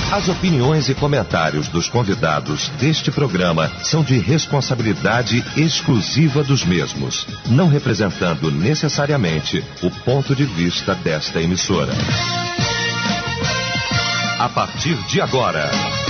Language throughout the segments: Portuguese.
As opiniões e comentários dos convidados deste programa são de responsabilidade exclusiva dos mesmos, não representando necessariamente o ponto de vista desta emissora. A partir de agora,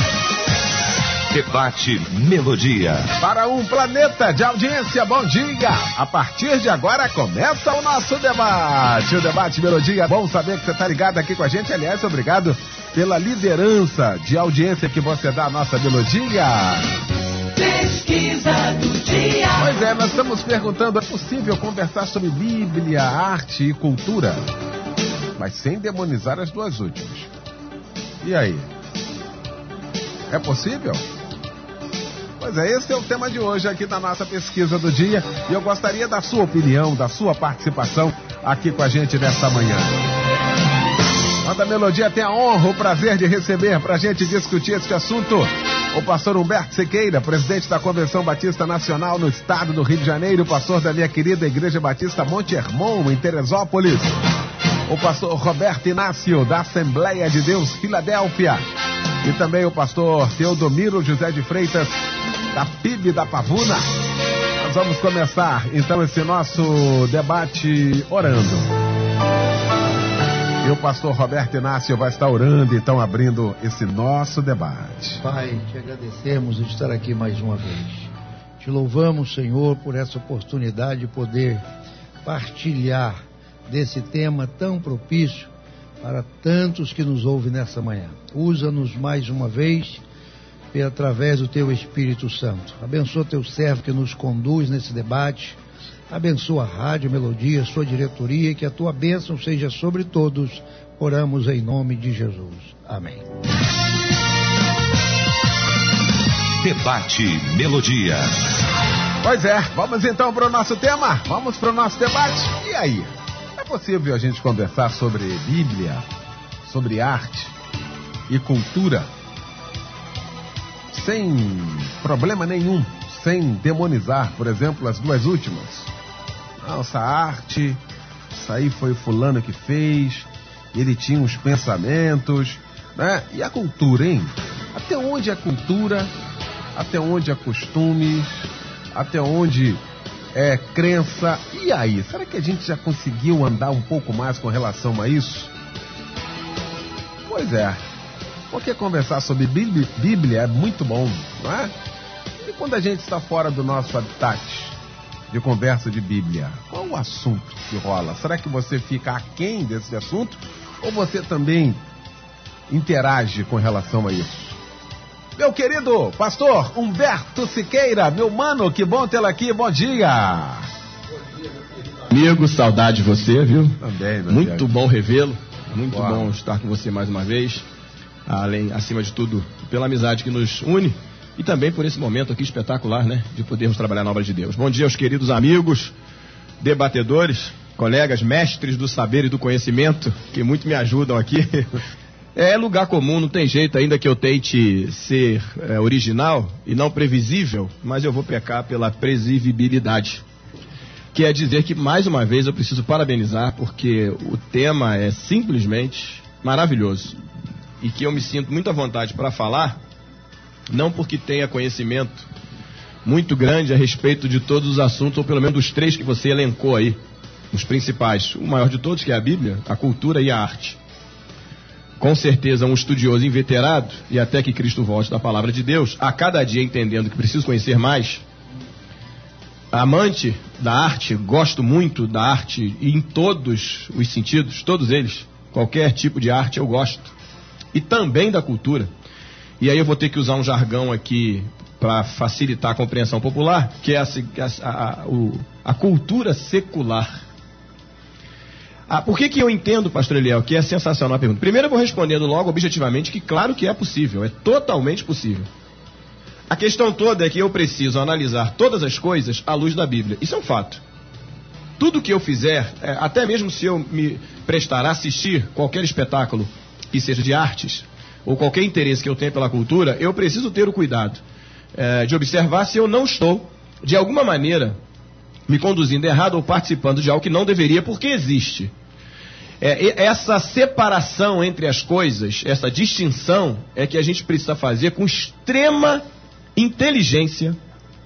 Debate Melodia. Para um planeta de audiência, bom dia! A partir de agora começa o nosso debate. O Debate Melodia. Bom saber que você está ligado aqui com a gente. Aliás, obrigado pela liderança de audiência que você dá à nossa melodia. Pesquisa do dia. Pois é, nós estamos perguntando: é possível conversar sobre Bíblia, arte e cultura, mas sem demonizar as duas últimas? E aí? É possível? Pois é, esse é o tema de hoje aqui da nossa pesquisa do dia. E eu gostaria da sua opinião, da sua participação aqui com a gente nesta manhã. A Melodia tem a honra, o prazer de receber para a gente discutir este assunto o pastor Humberto Siqueira, presidente da Convenção Batista Nacional no estado do Rio de Janeiro, pastor da minha querida Igreja Batista Monte Hermon, em Teresópolis. O pastor Roberto Inácio, da Assembleia de Deus Filadélfia. E também o pastor Teodomiro José de Freitas, da PIB da Pavuna. Nós vamos começar então esse nosso debate orando. E o pastor Roberto Inácio vai estar orando, então abrindo esse nosso debate. Pai, te agradecemos de estar aqui mais uma vez. Te louvamos, Senhor, por essa oportunidade de poder partilhar desse tema tão propício para tantos que nos ouvem nessa manhã. Usa-nos mais uma vez através do Teu Espírito Santo. Abençoa Teu servo que nos conduz nesse debate. Abençoa a Rádio Melodia, sua diretoria, e que a Tua bênção seja sobre todos. Oramos em nome de Jesus. Amém. Debate Melodia. Pois é, vamos então para o nosso tema? Vamos para o nosso debate? E aí? É possível a gente conversar sobre Bíblia, sobre arte e cultura sem problema nenhum, sem demonizar, por exemplo, as duas últimas? Nossa, arte, isso aí foi o fulano que fez, ele tinha uns pensamentos, né? E a cultura, hein? Até onde é cultura, até onde é costume, até onde é crença? E aí, será que a gente já conseguiu andar um pouco mais com relação a isso? Pois é, porque conversar sobre Bíblia é muito bom, não é? E quando a gente está fora do nosso habitat de conversa de Bíblia, qual o assunto que rola? Será que você fica aquém desse assunto ou você também interage com relação a isso? Meu querido pastor Humberto Siqueira, meu mano, que bom tê-lo aqui, bom dia. Amigo, saudade de você, viu? Também, muito bom revê-lo, muito bom estar com você mais uma vez, acima de tudo, pela amizade que nos une e também por esse momento aqui espetacular, né, de podermos trabalhar na obra de Deus. Bom dia aos queridos amigos, debatedores, colegas, mestres do saber e do conhecimento, que muito me ajudam aqui. É lugar comum, não tem jeito, ainda que eu tente ser original e não previsível, mas eu vou pecar pela previsibilidade. Quer dizer que, mais uma vez, eu preciso parabenizar, porque o tema é simplesmente maravilhoso. E que eu me sinto muito à vontade para falar, não porque tenha conhecimento muito grande a respeito de todos os assuntos, ou pelo menos dos três que você elencou aí, os principais. O maior de todos, que é a Bíblia, a cultura e a arte. Com certeza, um estudioso inveterado, e até que Cristo volte da palavra de Deus, a cada dia entendendo que preciso conhecer mais. Amante da arte, gosto muito da arte em todos os sentidos, todos eles. Qualquer tipo de arte eu gosto. E também da cultura. E aí eu vou ter que usar um jargão aqui para facilitar a compreensão popular, que é a cultura secular. Por que eu entendo, pastor Eliel, que é sensacional a pergunta? Primeiro eu vou respondendo logo objetivamente que claro que é possível, é totalmente possível. A questão toda é que eu preciso analisar todas as coisas à luz da Bíblia. Isso é um fato. Tudo que eu fizer, até mesmo se eu me prestar a assistir qualquer espetáculo que seja de artes, ou qualquer interesse que eu tenha pela cultura, eu preciso ter o cuidado de observar se eu não estou, de alguma maneira, me conduzindo errado ou participando de algo que não deveria, porque existe. Essa separação entre as coisas, essa distinção, é que a gente precisa fazer com extrema inteligência,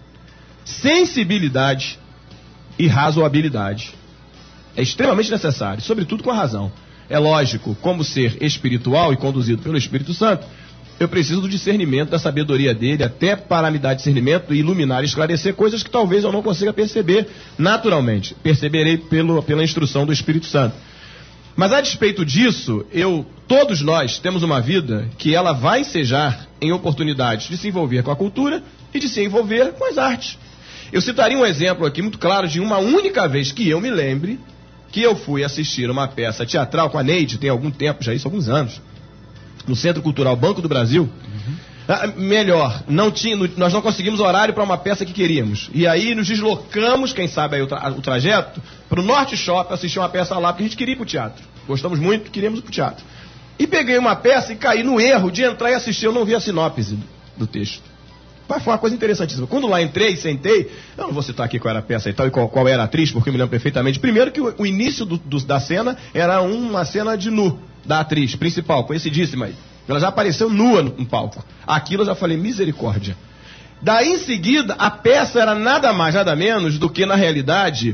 sensibilidade e razoabilidade. É extremamente necessário, sobretudo com a razão. É lógico, como ser espiritual e conduzido pelo Espírito Santo, eu preciso do discernimento, da sabedoria dele, até para me dar discernimento e iluminar e esclarecer coisas que talvez eu não consiga perceber naturalmente. Perceberei pela instrução do Espírito Santo. Mas a despeito disso, todos nós temos uma vida que ela vai ensejar em oportunidades de se envolver com a cultura e de se envolver com as artes. Eu citaria um exemplo aqui muito claro de uma única vez que eu me lembre que eu fui assistir uma peça teatral com a Neide, tem algum tempo, já isso, alguns anos, no Centro Cultural Banco do Brasil. Melhor, nós não conseguimos horário para uma peça que queríamos. E aí nos deslocamos, quem sabe aí o trajeto, para o Norte Shopping assistir uma peça lá, porque a gente queria ir para o teatro. Gostamos muito, queríamos ir para o teatro. E peguei uma peça e caí no erro de entrar e assistir, eu não vi a sinopse do texto. Mas foi uma coisa interessantíssima. Quando lá entrei, sentei, eu não vou citar aqui qual era a peça e tal, e qual era a atriz, porque eu me lembro perfeitamente. Primeiro que o início da cena era uma cena de nu da atriz principal, conhecidíssima aí. Ela já apareceu nua no palco. Aquilo eu já falei, misericórdia. Daí em seguida, a peça era nada mais, nada menos do que, na realidade,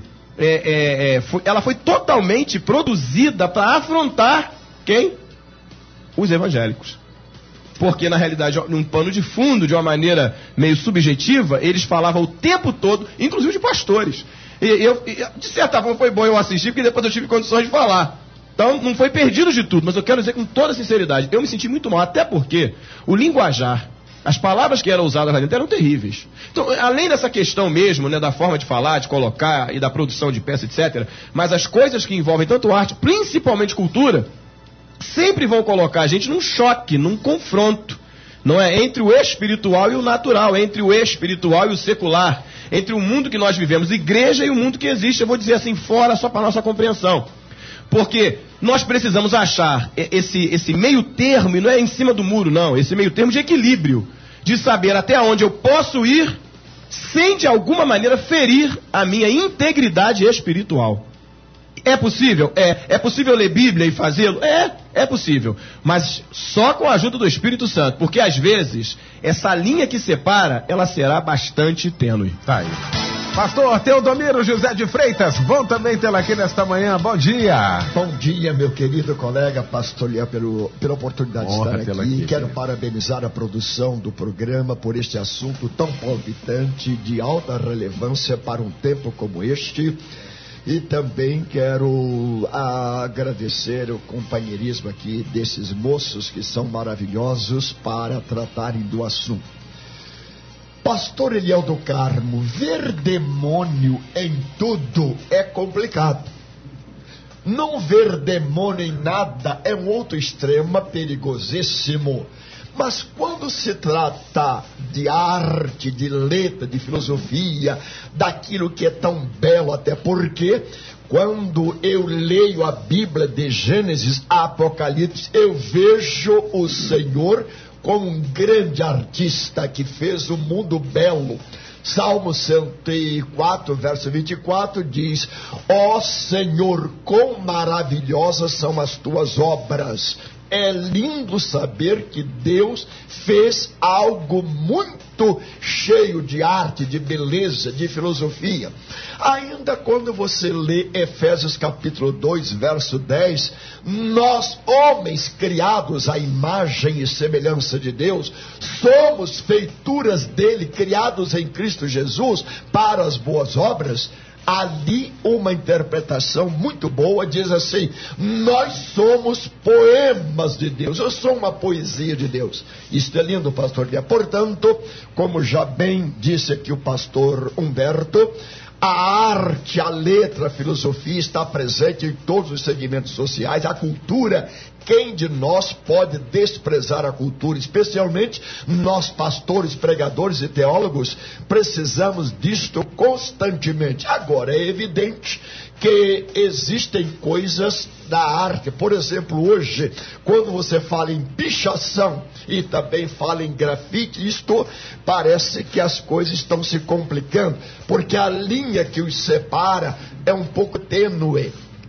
ela foi totalmente produzida para afrontar quem? Os evangélicos. Porque, na realidade, num pano de fundo, de uma maneira meio subjetiva, eles falavam o tempo todo, inclusive de pastores. De certa forma foi bom eu assistir, porque depois eu tive condições de falar. Então, não foi perdido de tudo, mas eu quero dizer com toda sinceridade, eu me senti muito mal, até porque o linguajar, as palavras que eram usadas lá dentro eram terríveis. Então, além dessa questão mesmo, né, da forma de falar, de colocar e da produção de peça, etc., mas as coisas que envolvem tanto arte, principalmente cultura, sempre vão colocar a gente num choque, num confronto, não é? Entre o espiritual e o natural, entre o espiritual e o secular, entre o mundo que nós vivemos, igreja, e o mundo que existe, eu vou dizer assim, fora, só para nossa compreensão. Porque nós precisamos achar esse meio termo, e não é em cima do muro, não, esse meio termo de equilíbrio, de saber até onde eu posso ir, sem de alguma maneira ferir a minha integridade espiritual. É possível? É possível ler Bíblia e fazê-lo? É possível. Mas só com a ajuda do Espírito Santo, porque às vezes essa linha que separa, ela será bastante tênue. Tá aí. Pastor Teodomiro José de Freitas, bom também tê-lo aqui nesta manhã, bom dia. Bom dia, meu querido colega pastor Léo, pela oportunidade de estar aqui. Quero parabenizar a produção do programa por este assunto tão palpitante, de alta relevância para um tempo como este. E também quero agradecer o companheirismo aqui desses moços que são maravilhosos para tratarem do assunto. Pastor Eliel do Carmo, ver demônio em tudo é complicado. Não ver demônio em nada é um outro extremo perigosíssimo. Mas quando se trata de arte, de letra, de filosofia, daquilo que é tão belo, até porque quando eu leio a Bíblia de Gênesis a Apocalipse, eu vejo o Senhor como um grande artista que fez o mundo belo. Salmo 104, verso 24 diz: ó Senhor, quão maravilhosas são as tuas obras. É lindo saber que Deus fez algo muito cheio de arte, de beleza, de filosofia. Ainda quando você lê Efésios capítulo 2, verso 10, nós, homens criados à imagem e semelhança de Deus, somos feituras dele, criados em Cristo Jesus para as boas obras. Ali uma interpretação muito boa diz assim: nós somos poemas de Deus, eu sou uma poesia de Deus. Isto é lindo, pastor Guia. Portanto, como já bem disse aqui o pastor Humberto, a arte, a letra, a filosofia está presente em todos os segmentos sociais. A cultura, quem de nós pode desprezar a cultura? Especialmente nós, pastores, pregadores e teólogos, precisamos disto constantemente. Agora, é evidente que existem coisas da arte. Por exemplo, hoje, quando você fala em pichação e também fala em grafite, isto parece que as coisas estão se complicando, porque a linha que os separa é um pouco tênue.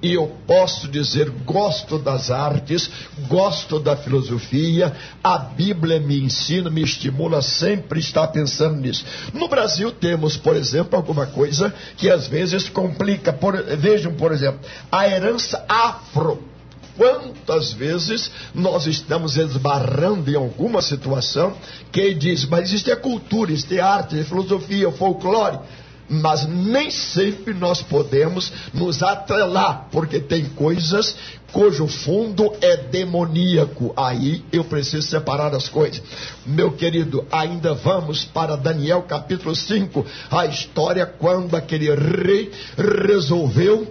e eu posso dizer, gosto das artes, gosto da filosofia, a Bíblia me ensina, me estimula sempre estar pensando nisso. No Brasil temos, por exemplo, alguma coisa que às vezes complica. Vejam, por exemplo, a herança afro. Quantas vezes nós estamos esbarrando em alguma situação que diz, mas isso é cultura, isso é arte, é filosofia, é folclore. Mas nem sempre nós podemos nos atrelar, porque tem coisas cujo fundo é demoníaco. Aí eu preciso separar as coisas. Meu querido, ainda vamos para Daniel capítulo 5, a história quando aquele rei resolveu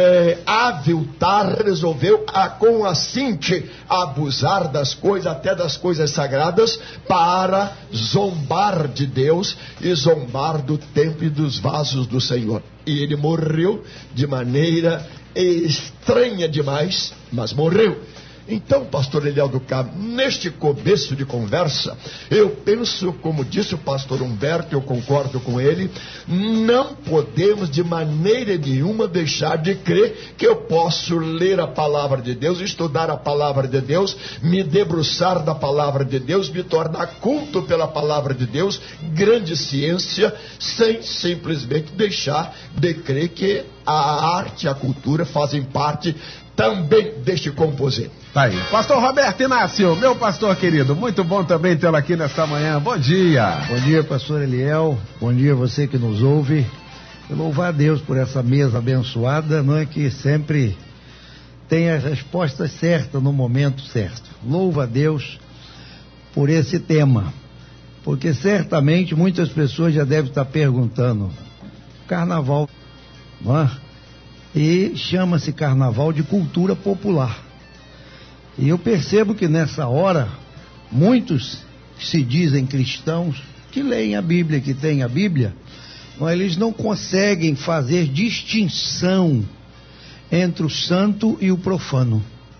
aviltar, resolveu com a Cinte abusar das coisas, até das coisas sagradas, para zombar de Deus e zombar do templo e dos vasos do Senhor. E ele morreu de maneira estranha demais, mas morreu. Então, pastor Eliel do Carmo, neste começo de conversa, eu penso, como disse o pastor Humberto, eu concordo com ele, não podemos de maneira nenhuma deixar de crer que eu posso ler a palavra de Deus, estudar a palavra de Deus, me debruçar da palavra de Deus, me tornar culto pela palavra de Deus, grande ciência, sem simplesmente deixar de crer que a arte e a cultura fazem parte também deste composito. Tá aí. Pastor Roberto Inácio, meu pastor querido, muito bom também tê-lo aqui nesta manhã. Bom dia. Bom dia, pastor Eliel. Bom dia a você que nos ouve. Eu louvar a Deus por essa mesa abençoada, não é, que sempre tem as respostas certas no momento certo. Louva a Deus por esse tema, porque certamente muitas pessoas já devem estar perguntando, carnaval, não é? E chama-se carnaval de cultura popular. E eu percebo que nessa hora, muitos que se dizem cristãos, que leem a Bíblia, que têm a Bíblia, mas eles não conseguem fazer distinção entre o santo e o profano.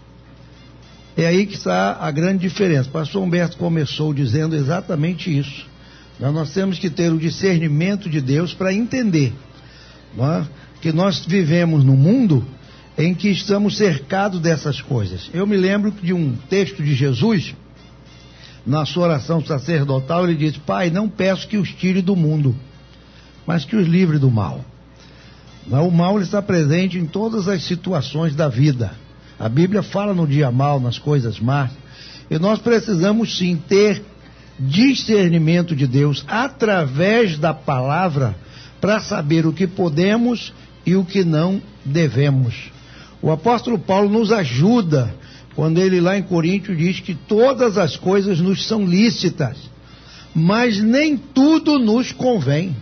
É aí que está a grande diferença. O pastor Humberto começou dizendo exatamente isso. Nós temos que ter o discernimento de Deus para entender, não é? Que nós vivemos num mundo em que estamos cercados dessas coisas. Eu me lembro de um texto de Jesus, na sua oração sacerdotal, ele diz: Pai, não peço que os tire do mundo, mas que os livre do mal. O mal está presente em todas as situações da vida. A Bíblia fala no dia mal, nas coisas más, e nós precisamos sim ter discernimento de Deus através da palavra para saber o que podemos e o que não devemos. O apóstolo Paulo nos ajuda quando ele lá em Coríntios diz que todas as coisas nos são lícitas, mas nem tudo nos convém.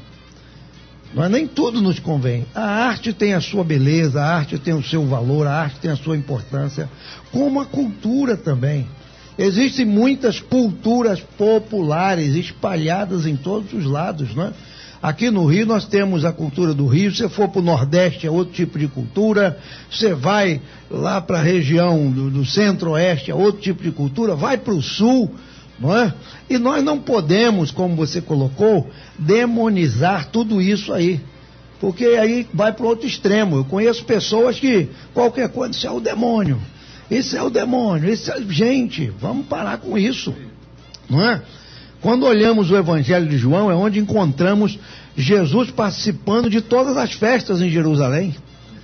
Mas nem tudo nos convém. A arte tem a sua beleza, a arte tem o seu valor, a arte tem a sua importância, como a cultura também. Existem muitas culturas populares espalhadas em todos os lados, não é? Aqui no Rio nós temos a cultura do Rio. Se você for para o Nordeste é outro tipo de cultura, você vai lá para a região do Centro-Oeste é outro tipo de cultura, vai para o Sul, não é? E nós não podemos, como você colocou, demonizar tudo isso aí, porque aí vai para o outro extremo. Eu conheço pessoas que qualquer coisa, isso é o demônio, isso é o demônio, isso é... Gente, vamos parar com isso, não é? Quando olhamos o Evangelho de João, é onde encontramos Jesus participando de todas as festas em Jerusalém.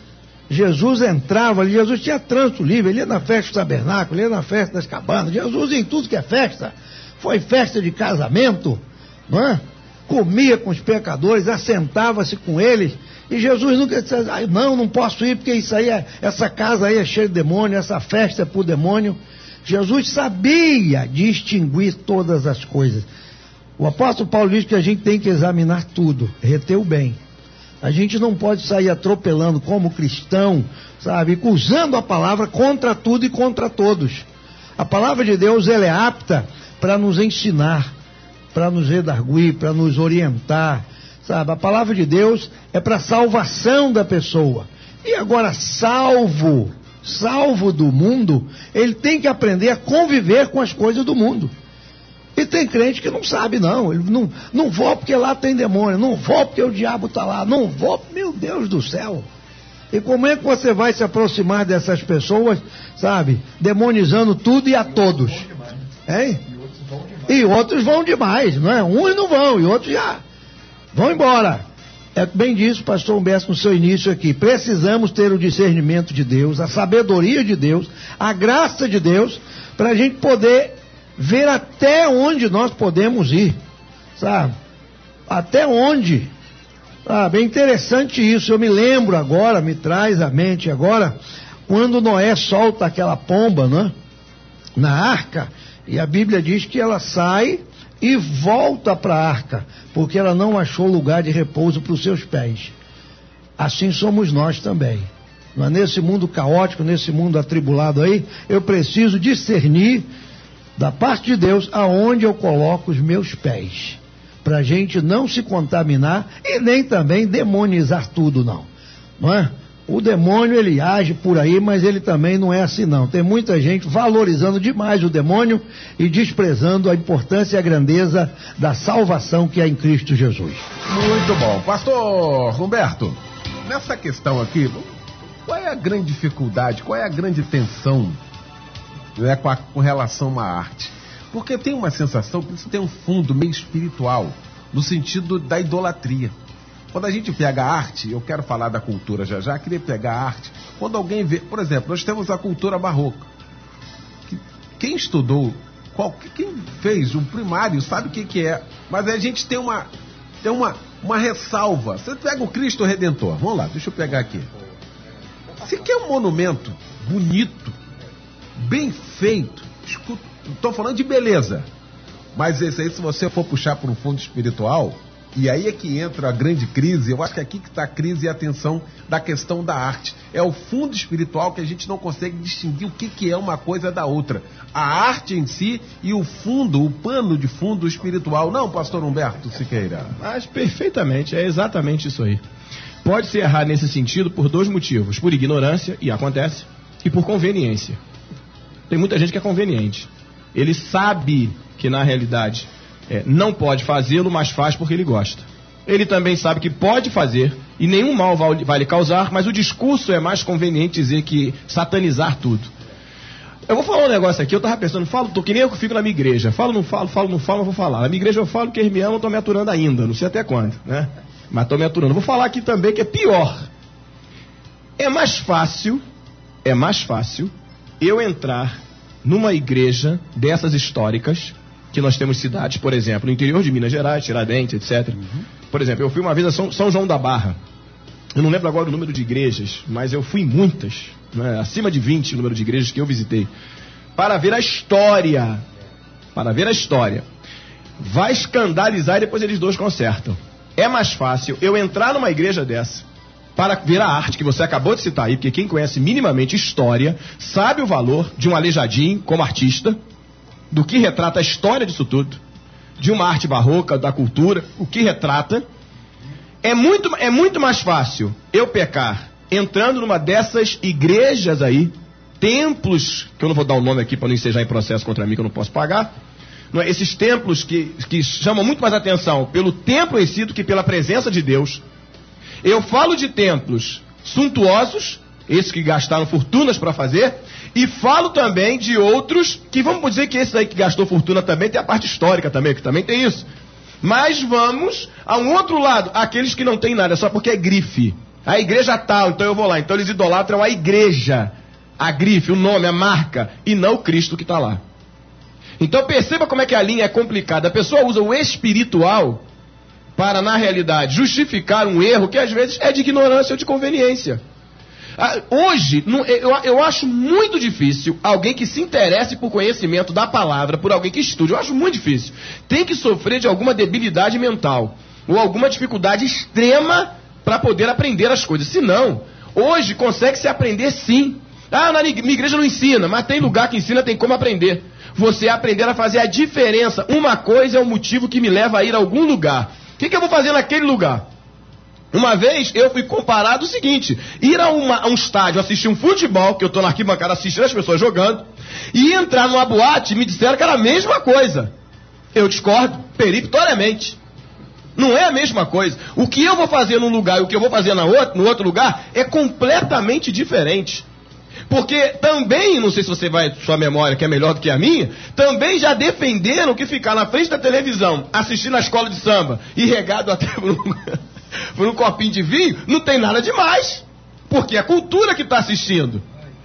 Jesus entrava ali, Jesus tinha trânsito livre, ele ia na festa do tabernáculo, ele ia na festa das cabanas, Jesus em tudo que é festa. Foi festa de casamento, não é? Comia com os pecadores, assentava-se com eles, e Jesus nunca disse, não posso ir porque isso aí essa casa aí é cheia de demônio, essa festa é para o demônio. Jesus sabia distinguir todas as coisas. O apóstolo Paulo diz que a gente tem que examinar tudo, reter o bem. A gente não pode sair atropelando como cristão, sabe, usando a palavra contra tudo e contra todos. A palavra de Deus, ela é apta para nos ensinar, para nos redarguir, para nos orientar, sabe. A palavra de Deus é para a salvação da pessoa. E agora, salvo do mundo, ele tem que aprender a conviver com as coisas do mundo. E tem crente que não sabe, não. Ele não vou porque lá tem demônio, não vou porque o diabo está lá, não vou, meu Deus do céu. E como é que você vai se aproximar dessas pessoas, sabe, demonizando tudo e a todos? Hein? E outros vão demais, não é? Uns não vão e outros já vão embora. É bem disso, pastor Humberto, no seu início aqui. Precisamos ter o discernimento de Deus, a sabedoria de Deus, a graça de Deus, para a gente poder ver até onde nós podemos ir, sabe? Até onde. Sabe? É interessante isso. Eu me lembro agora, me traz à mente agora, quando Noé solta aquela pomba, né, na arca, e a Bíblia diz que ela sai e volta para a arca, porque ela não achou lugar de repouso para os seus pés. Assim somos nós também. Nesse mundo caótico, nesse mundo atribulado aí, eu preciso discernir da parte de Deus aonde eu coloco os meus pés, para a gente não se contaminar e nem também demonizar tudo, não é? O demônio, ele age por aí, mas ele também não é assim, não. Tem muita gente valorizando demais o demônio e desprezando a importância e a grandeza da salvação que é em Cristo Jesus. Muito bom. Pastor Humberto, nessa questão aqui, qual é a grande dificuldade, qual é a grande tensão, né, com relação à arte? Porque tem uma sensação que isso tem um fundo meio espiritual, no sentido da idolatria. Quando a gente pega a arte, eu quero falar da cultura já, queria pegar a arte. Quando alguém vê, por exemplo, nós temos a cultura barroca. Quem estudou, quem fez um primário sabe o que é. Mas a gente tem uma ressalva. Você pega o Cristo Redentor, vamos lá, deixa eu pegar aqui. Você quer um monumento bonito, bem feito, estou falando de beleza, mas esse aí, se você for puxar para um fundo espiritual, e aí é que entra a grande crise. Eu acho que aqui que está a crise e a tensão da questão da arte. É o fundo espiritual que a gente não consegue distinguir o que é uma coisa da outra. A arte em si e o fundo, o pano de fundo espiritual. Não, pastor Humberto Siqueira? Mas perfeitamente, é exatamente isso aí. Pode se errar nesse sentido por dois motivos. Por ignorância, e acontece, e por conveniência. Tem muita gente que é conveniente. Ele sabe que na realidade não pode fazê-lo, mas faz porque ele gosta. Ele também sabe que pode fazer e nenhum mal vai lhe causar, mas o discurso é mais conveniente dizer que satanizar tudo. Eu vou falar um negócio aqui, eu estava pensando, tô que nem eu que fico na minha igreja. Falo, não falo, mas vou falar. Na minha igreja eu falo que eles me amam, estou me aturando ainda, não sei até quando, né? Mas estou me aturando. Vou falar aqui também que é pior. É mais fácil eu entrar numa igreja dessas históricas, que nós temos cidades, por exemplo, no interior de Minas Gerais, Tiradentes, etc. Por exemplo, eu fui uma vez a São João da Barra. Eu não lembro agora o número de igrejas, mas eu fui em muitas, né? Acima de 20 o número de igrejas que eu visitei, para ver a história. Vai escandalizar e depois eles dois consertam. É mais fácil eu entrar numa igreja dessa para ver a arte que você acabou de citar aí, porque quem conhece minimamente história sabe o valor de um Aleijadinho como artista, do que retrata a história disso tudo, de uma arte barroca, da cultura, o que retrata. É muito mais fácil eu pecar entrando numa dessas igrejas aí, templos, que eu não vou dar o nome aqui para não ensejar em processo contra mim, que eu não posso pagar, não é? Esses templos que chamam muito mais atenção pelo templo em si do que pela presença de Deus. Eu falo de templos suntuosos, esses que gastaram fortunas para fazer, e falo também de outros que vamos dizer que esse aí que gastou fortuna também tem a parte histórica também, que também tem isso. Mas vamos a um outro lado, aqueles que não tem nada, só porque é grife. A igreja tal, então eu vou lá. Então eles idolatram a igreja, a grife, o nome, a marca, e não o Cristo que está lá. Então perceba como é que a linha é complicada. A pessoa usa o espiritual para, na realidade, justificar um erro que às vezes é de ignorância ou de conveniência. Hoje, eu acho muito difícil alguém que se interesse por conhecimento da palavra, por alguém que estude, eu acho muito difícil. Tem que sofrer de alguma debilidade mental, ou alguma dificuldade extrema para poder aprender as coisas. Se não, hoje consegue se aprender sim. Na minha igreja não ensina, mas tem lugar que ensina, tem como aprender. Você aprender a fazer a diferença. Uma coisa é o motivo que me leva a ir a algum lugar. O que eu vou fazer naquele lugar? Uma vez eu fui comparado o seguinte: ir a um estádio assistir um futebol, que eu estou na arquibancada assistindo as pessoas jogando, e entrar numa boate, me disseram que era a mesma coisa. Eu discordo peremptoriamente. Não é a mesma coisa. O que eu vou fazer num lugar e o que eu vou fazer no outro lugar é completamente diferente. Porque também, não sei se sua memória que é melhor do que a minha, também já defenderam que ficar na frente da televisão, assistindo a escola de samba e regado até por um copinho de vinho, não tem nada demais. Porque é a cultura que está assistindo.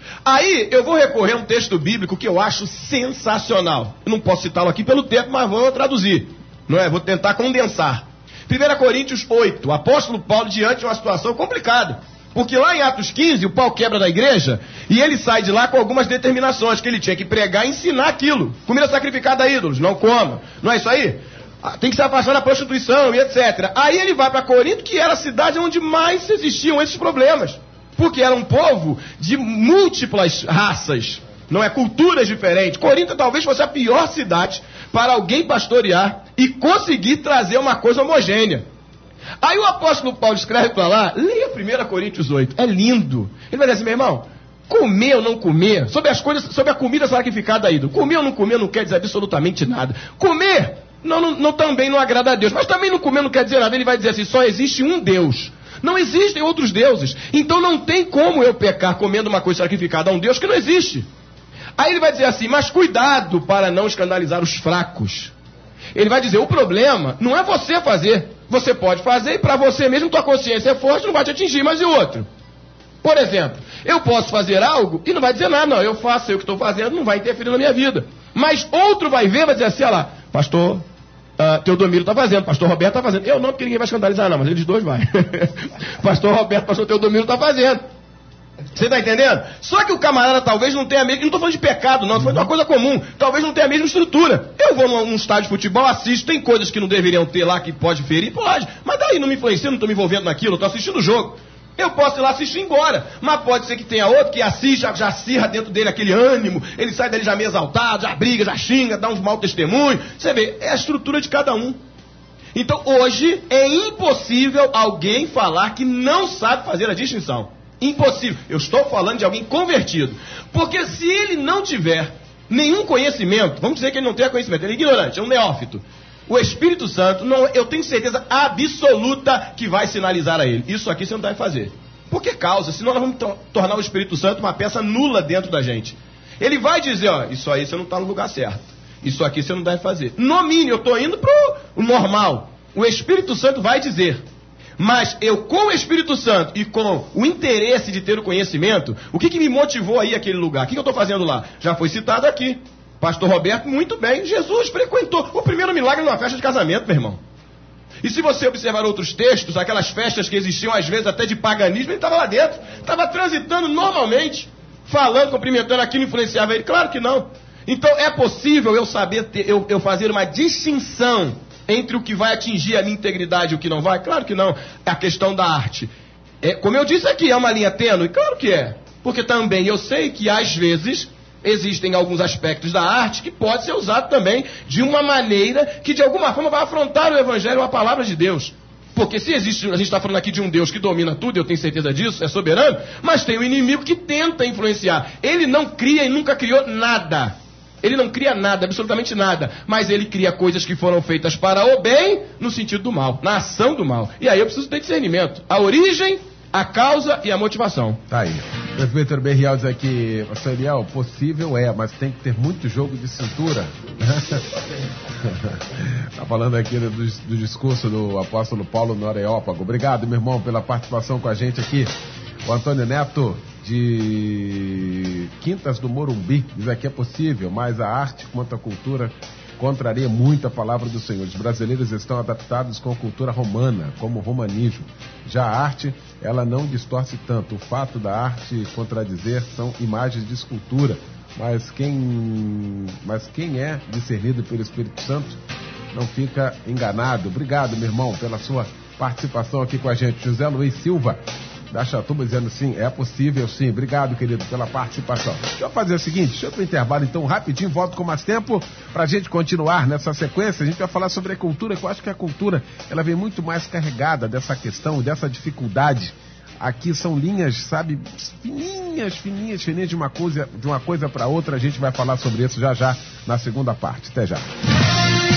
Aí eu vou recorrer a um texto bíblico que eu acho sensacional. Eu não posso citá-lo aqui pelo tempo, mas vou traduzir. Não é? Vou tentar condensar. 1 Coríntios 8, o apóstolo Paulo diante de uma situação complicada. Porque lá em Atos 15, o pau quebra da igreja e ele sai de lá com algumas determinações que ele tinha que pregar e ensinar aquilo. Comida sacrificada a ídolos, não coma. Não é isso aí? Tem que se afastar da prostituição e etc. Aí ele vai para Corinto, que era a cidade onde mais existiam esses problemas. Porque era um povo de múltiplas raças, não é? Culturas diferentes. Corinto talvez fosse a pior cidade para alguém pastorear e conseguir trazer uma coisa homogênea. Aí o apóstolo Paulo escreve para lá, leia 1 Coríntios 8, é lindo. Ele vai dizer assim, meu irmão, comer ou não comer, sobre a comida sacrificada aí, comer ou não comer não quer dizer absolutamente nada. Comer também não agrada a Deus, mas também não comer não quer dizer nada. Ele vai dizer assim, só existe um Deus. Não existem outros deuses. Então não tem como eu pecar comendo uma coisa sacrificada a um Deus que não existe. Aí ele vai dizer assim, mas cuidado para não escandalizar os fracos. Ele vai dizer, o problema não é você fazer. Você pode fazer e para você mesmo tua consciência é forte, não vai te atingir, mas e o outro? Por exemplo, eu posso fazer algo e não vai dizer nada, não, eu faço, eu que estou fazendo, não vai interferir na minha vida. Mas outro vai ver, vai dizer assim, olha lá, pastor Teodomiro está fazendo, pastor Roberto está fazendo. Eu não, porque ninguém vai escandalizar não, mas eles dois vai. Pastor Roberto, pastor Teodomiro está fazendo. Você está entendendo? Só que o camarada talvez não tenha a mesma... Não estou falando de pecado, não. Estou falando de uma coisa comum. Talvez não tenha a mesma estrutura. Eu vou num estádio de futebol, assisto. Tem coisas que não deveriam ter lá que pode ferir? Pode. Mas daí não me influencia, não estou me envolvendo naquilo. Estou assistindo o jogo. Eu posso ir lá assistir e ir embora. Mas pode ser que tenha outro que assiste, já acirra dentro dele aquele ânimo. Ele sai dali já meio exaltado, já briga, já xinga, dá uns maus testemunhos. Você vê, é a estrutura de cada um. Então hoje é impossível alguém falar que não sabe fazer a distinção. Impossível. Eu estou falando de alguém convertido. Porque se ele não tiver nenhum conhecimento, vamos dizer que ele não tenha conhecimento, ele é ignorante, é um neófito. O Espírito Santo, eu tenho certeza absoluta que vai sinalizar a ele. Isso aqui você não deve fazer. Por que causa? Senão nós vamos tornar o Espírito Santo uma peça nula dentro da gente. Ele vai dizer, ó, isso aí você não está no lugar certo. Isso aqui você não deve fazer. No mínimo, eu estou indo para o normal. O Espírito Santo vai dizer. Mas eu, com o Espírito Santo e com o interesse de ter o conhecimento, o que me motivou a ir àquele lugar? O que eu estou fazendo lá? Já foi citado aqui. Pastor Roberto, muito bem. Jesus frequentou o primeiro milagre numa festa de casamento, meu irmão. E se você observar outros textos, aquelas festas que existiam às vezes até de paganismo, ele estava lá dentro. Estava transitando normalmente, falando, cumprimentando, aquilo influenciava ele. Claro que não. Então é possível eu saber, eu fazer uma distinção entre o que vai atingir a minha integridade e o que não vai? Claro que não. É a questão da arte. Como eu disse aqui, é uma linha tênue? Claro que é. Porque também eu sei que às vezes existem alguns aspectos da arte que pode ser usado também de uma maneira que de alguma forma vai afrontar o Evangelho ou a palavra de Deus. Porque se existe, a gente está falando aqui de um Deus que domina tudo, eu tenho certeza disso, é soberano, mas tem um inimigo que tenta influenciar. Ele não cria e nunca criou nada. Ele não cria nada, absolutamente nada, mas ele cria coisas que foram feitas para o bem no sentido do mal, na ação do mal. E aí eu preciso ter discernimento. A origem, a causa e a motivação. Tá aí. O presbítero Berriel diz aqui, pastor Eliel, possível mas tem que ter muito jogo de cintura. Tá falando aqui do discurso do apóstolo Paulo no Areópago. Obrigado, meu irmão, pela participação com a gente aqui. O Antônio Neto, de Quintas do Morumbi, diz aqui é possível, mas a arte quanto a cultura contraria muito a palavra do Senhor. Os brasileiros estão adaptados com a cultura romana, como o romanismo. Já a arte, ela não distorce tanto. O fato da arte contradizer são imagens de escultura. Mas quem é discernido pelo Espírito Santo não fica enganado. Obrigado, meu irmão, pela sua participação aqui com a gente. José Luiz Silva, da Chatuba, dizendo sim, é possível sim. Obrigado, querido, pela participação. Deixa eu fazer o seguinte, deixa eu ir pro intervalo então rapidinho, volto com mais tempo pra gente continuar nessa sequência. A gente vai falar sobre a cultura, que eu acho que a cultura, ela vem muito mais carregada dessa questão, dessa dificuldade. Aqui são linhas, sabe, fininhas de uma coisa para outra. A gente vai falar sobre isso já na segunda parte. Até já.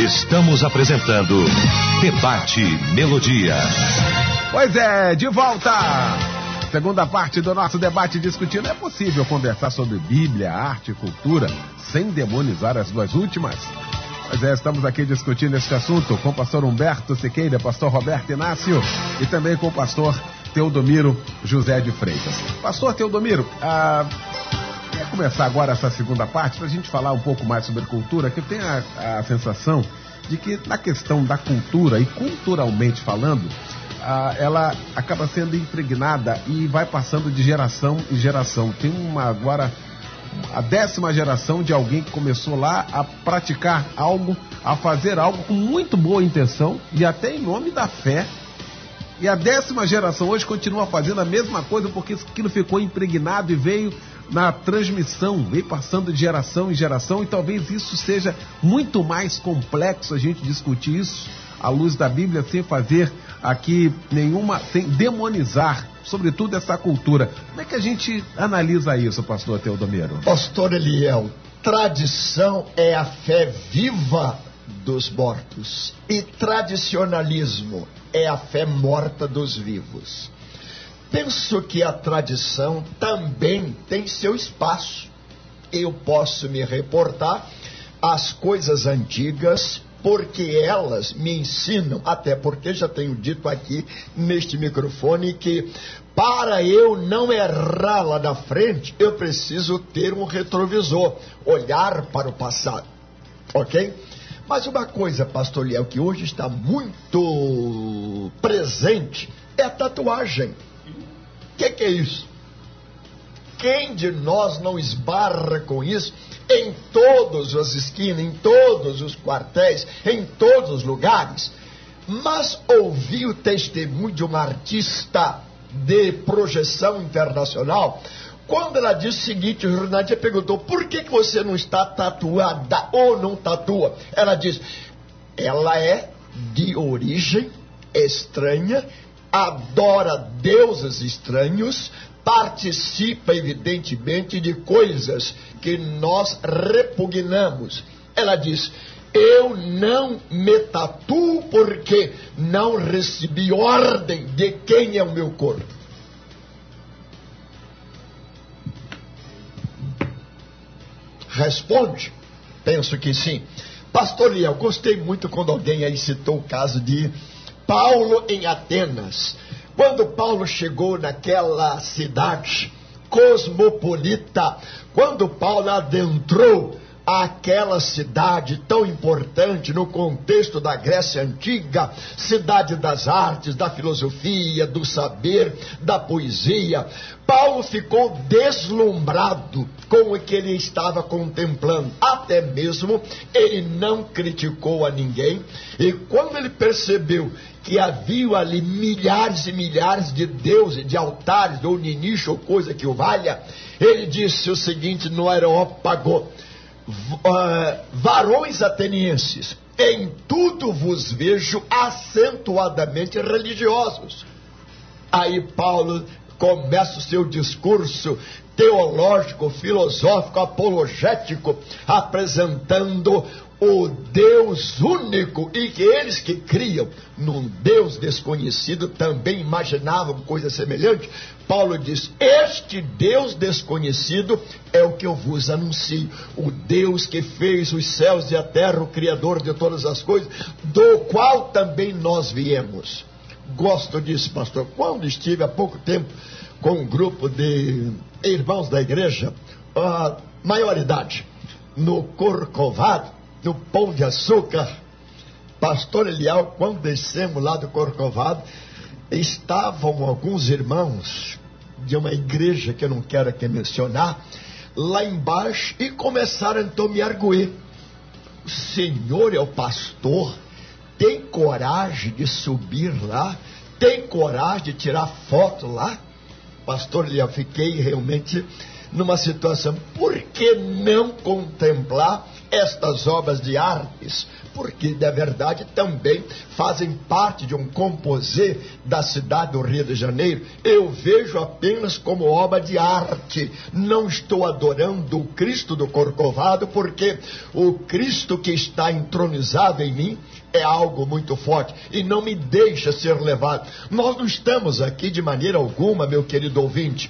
Estamos apresentando Debate Melodia. Pois é, de volta! Segunda parte do nosso debate discutindo. É possível conversar sobre Bíblia, arte e cultura sem demonizar as duas últimas? Pois é, estamos aqui discutindo este assunto com o pastor Humberto Siqueira, pastor Roberto Inácio e também com o pastor Teodomiro José de Freitas. Pastor Teodomiro, quer começar agora essa segunda parte para a gente falar um pouco mais sobre cultura, que eu tenho a sensação de que na questão da cultura e culturalmente falando, ela acaba sendo impregnada e vai passando de geração em geração. Tem agora a 10ª geração de alguém que começou lá a praticar algo, a fazer algo com muito boa intenção e até em nome da fé. E a 10ª geração hoje continua fazendo a mesma coisa porque aquilo ficou impregnado e veio na transmissão, veio passando de geração em geração, e talvez isso seja muito mais complexo a gente discutir isso à luz da Bíblia, sem fazer aqui sem demonizar, sobretudo, essa cultura. Como é que a gente analisa isso, pastor Teodomiro? Pastor Eliel, tradição é a fé viva dos mortos e tradicionalismo é a fé morta dos vivos. Penso que a tradição também tem seu espaço. Eu posso me reportar às coisas antigas, porque elas me ensinam, até porque já tenho dito aqui neste microfone que para eu não errar lá na frente, eu preciso ter um retrovisor, olhar para o passado, ok? Mas uma coisa, pastor Liel, que hoje está muito presente é a tatuagem. O que é isso? Quem de nós não esbarra com isso em todas as esquinas, em todos os quartéis, em todos os lugares? Mas ouvi o testemunho de uma artista de projeção internacional, quando ela disse o seguinte: o jornalista perguntou, por que você não está tatuada ou não tatua? Ela disse, ela é de origem estranha, adora deuses estranhos, participa evidentemente de coisas que nós repugnamos. Ela diz, eu não me tatuo porque não recebi ordem de quem é o meu corpo. Responde? Penso que sim. Pastor Liel, gostei muito quando alguém aí citou o caso de Paulo em Atenas. Quando Paulo chegou naquela cidade cosmopolita, quando Paulo adentrou aquela cidade tão importante no contexto da Grécia Antiga, cidade das artes, da filosofia, do saber, da poesia, Paulo ficou deslumbrado com o que ele estava contemplando. Até mesmo ele não criticou a ninguém, e quando ele percebeu que havia ali milhares e milhares de deuses, de altares, ou nicho, ou coisa que o valha, ele disse o seguinte no Areópago: varões atenienses, em tudo vos vejo acentuadamente religiosos. Aí Paulo começa o seu discurso teológico, filosófico, apologético, apresentando o Deus único, e que eles que criam num Deus desconhecido também imaginavam coisa semelhante. Paulo diz, este Deus desconhecido é o que eu vos anuncio, o Deus que fez os céus e a terra, o Criador de todas as coisas, do qual também nós viemos. Gosto disso, pastor. Quando estive há pouco tempo com um grupo de irmãos da igreja, maioridade, no Corcovado, no Pão de Açúcar, pastor Eliel, quando descemos lá do Corcovado, estavam alguns irmãos de uma igreja que eu não quero aqui mencionar, lá embaixo, e começaram então a me arguir. O senhor é o pastor, tem coragem de subir lá? Tem coragem de tirar foto lá? Pastor Eliel, fiquei realmente numa situação, por que não contemplar estas obras de artes, porque na verdade também fazem parte de um composê da cidade do Rio de Janeiro. Eu vejo apenas como obra de arte. Não estou adorando o Cristo do Corcovado, porque o Cristo que está entronizado em mim é algo muito forte e não me deixa ser levado. Nós não estamos aqui de maneira alguma, meu querido ouvinte,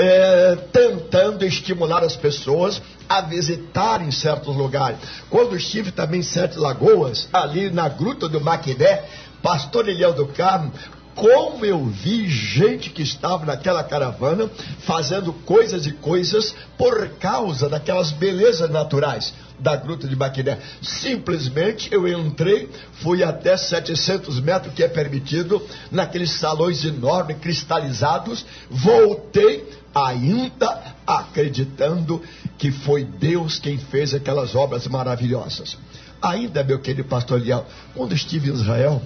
tentando estimular as pessoas a visitarem certos lugares. Quando estive também em Sete Lagoas, ali na Gruta do Maquiné, pastor Eliel do Carmo, como eu vi gente que estava naquela caravana fazendo coisas e coisas por causa daquelas belezas naturais da Gruta de Maquiné. Simplesmente eu entrei, fui até 700 metros, que é permitido, naqueles salões enormes, cristalizados, voltei ainda acreditando que foi Deus quem fez aquelas obras maravilhosas. Ainda, meu querido pastor Eliel, quando estive em Israel,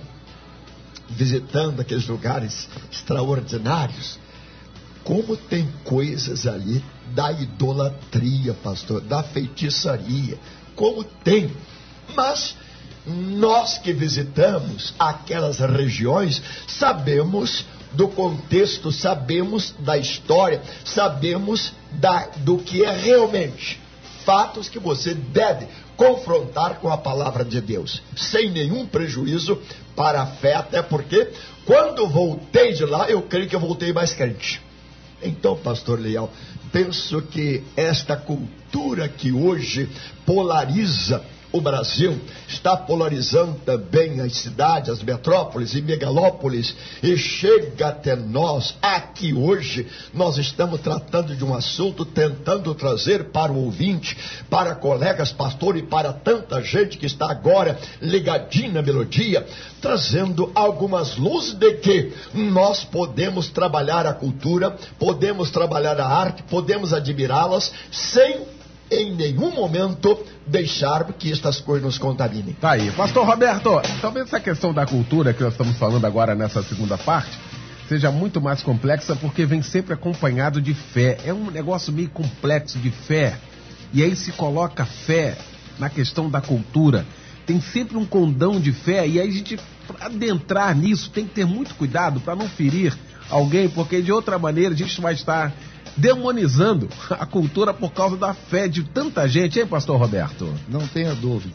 visitando aqueles lugares extraordinários, como tem coisas ali da idolatria, pastor, da feitiçaria, como tem. Mas nós que visitamos aquelas regiões sabemos do contexto, sabemos da história, sabemos do que é realmente. Fatos que você deve confrontar com a palavra de Deus, sem nenhum prejuízo para a fé, até porque quando voltei de lá, eu creio que eu voltei mais crente. Então, pastor Leal, penso que esta cultura que hoje polariza o Brasil, está polarizando também as cidades, as metrópoles e megalópolis, e chega até nós. Aqui hoje nós estamos tratando de um assunto, tentando trazer para o ouvinte, para colegas pastor e para tanta gente que está agora ligadinha na melodia, trazendo algumas luzes de que nós podemos trabalhar a cultura, podemos trabalhar a arte, podemos admirá-las sem em nenhum momento deixar que estas coisas nos contaminem. Tá aí. Pastor Roberto, talvez essa questão da cultura que nós estamos falando agora nessa segunda parte seja muito mais complexa, porque vem sempre acompanhado de fé. É um negócio meio complexo de fé. E aí se coloca fé na questão da cultura. Tem sempre um condão de fé, e aí a gente, para adentrar nisso, tem que ter muito cuidado para não ferir alguém, porque de outra maneira a gente vai estar demonizando a cultura por causa da fé de tanta gente, hein, pastor Roberto? Não tenha dúvida.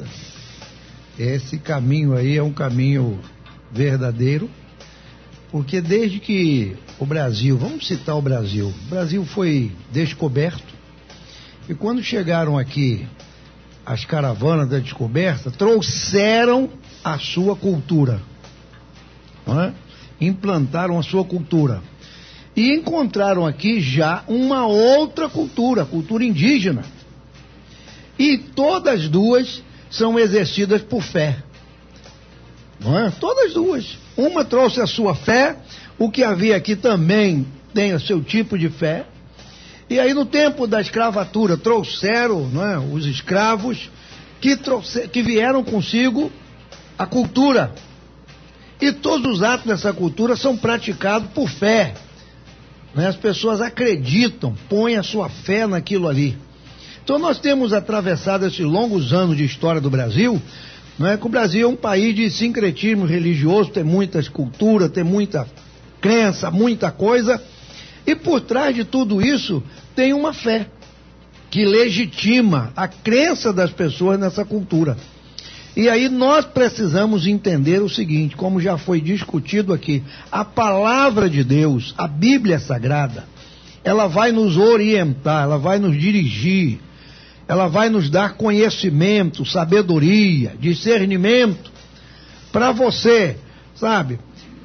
Esse caminho aí é um caminho verdadeiro, porque desde que o Brasil, vamos citar o Brasil foi descoberto, e quando chegaram aqui as caravanas da descoberta, trouxeram a sua cultura, não é? Implantaram a sua cultura. E encontraram aqui já uma outra cultura, a cultura indígena. E todas duas são exercidas por fé. Não é? Todas duas. Uma trouxe a sua fé, o que havia aqui também tem o seu tipo de fé. E aí no tempo da escravatura trouxeram, não é, os escravos que vieram consigo a cultura. E todos os atos dessa cultura são praticados por fé. As pessoas acreditam, põem a sua fé naquilo ali. Então nós temos atravessado esses longos anos de história do Brasil, não é? Que o Brasil é um país de sincretismo religioso, tem muitas culturas, tem muita crença, muita coisa, e por trás de tudo isso tem uma fé que legitima a crença das pessoas nessa cultura. E aí nós precisamos entender o seguinte, como já foi discutido aqui, a palavra de Deus, a Bíblia Sagrada, ela vai nos orientar, ela vai nos dirigir, ela vai nos dar conhecimento, sabedoria, discernimento, para você, sabe,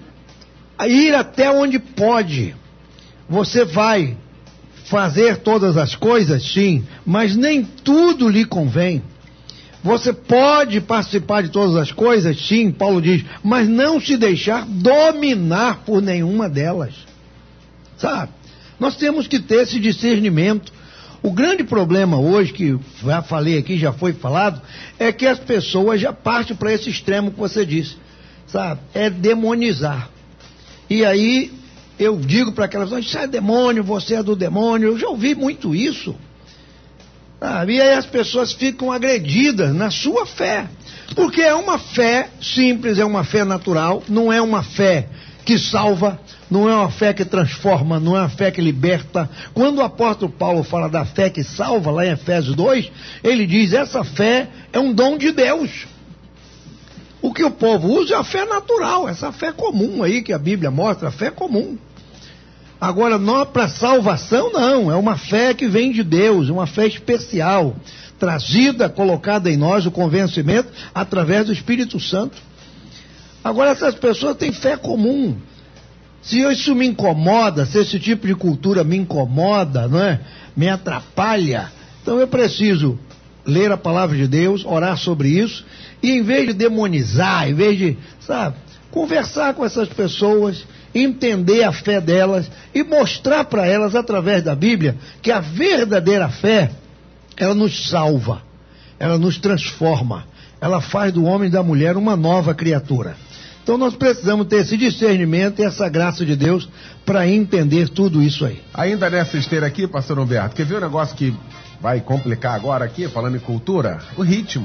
ir até onde pode. Você vai fazer todas as coisas, sim, mas nem tudo lhe convém. Você pode participar de todas as coisas, sim, Paulo diz, mas não se deixar dominar por nenhuma delas. Sabe? Nós temos que ter esse discernimento. O grande problema hoje, que já falei aqui, já foi falado, é que as pessoas já partem para esse extremo que você disse. Sabe? É demonizar. E aí eu digo para aquelas pessoas, isso é demônio, você é do demônio. Eu já ouvi muito isso. sabe? E aí as pessoas ficam agredidas na sua fé, porque é uma fé simples, é uma fé natural, não é uma fé que salva, não é uma fé que transforma, não é uma fé que liberta. Quando o apóstolo Paulo fala da fé que salva, lá em Efésios 2, ele diz, essa fé é um dom de Deus. O que o povo usa é a fé natural, essa fé comum aí que a Bíblia mostra, a fé comum. Agora, nós para salvação não, é uma fé que vem de Deus, uma fé especial, trazida, colocada em nós, o convencimento, através do Espírito Santo. Agora, essas pessoas têm fé comum. Se isso me incomoda, se esse tipo de cultura me incomoda, não é? Me atrapalha, então eu preciso ler a palavra de Deus, orar sobre isso, e em vez de demonizar, em vez de, sabe, conversar com essas pessoas, entender a fé delas e mostrar para elas, através da Bíblia, que a verdadeira fé, ela nos salva, ela nos transforma, ela faz do homem e da mulher uma nova criatura. Então nós precisamos ter esse discernimento e essa graça de Deus para entender tudo isso aí. Ainda nessa esteira aqui, pastor Humberto, quer ver um negócio que vai complicar agora aqui, falando em cultura? O ritmo.